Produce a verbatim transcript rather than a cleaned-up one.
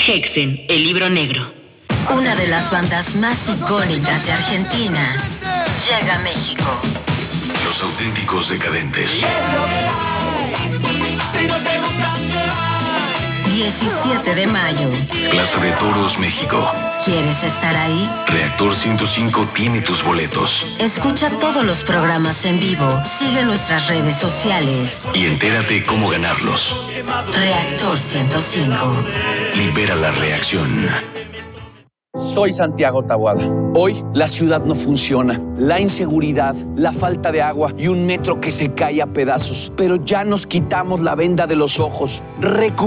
Hexen, el libro negro. Una de las bandas más icónicas de Argentina llega a México. Los Auténticos Decadentes. diecisiete de mayo. Plaza de Toros, México. ¿Quieres estar ahí? Reactor ciento cinco tiene tus boletos. Escucha todos los programas en vivo, sigue nuestras redes sociales. Y entérate cómo ganarlos. Reactor ciento cinco. Libera la reacción. Soy Santiago Taboada. Hoy la ciudad no funciona. La inseguridad, la falta de agua y un metro que se cae a pedazos. Pero ya nos quitamos la venda de los ojos. Recu-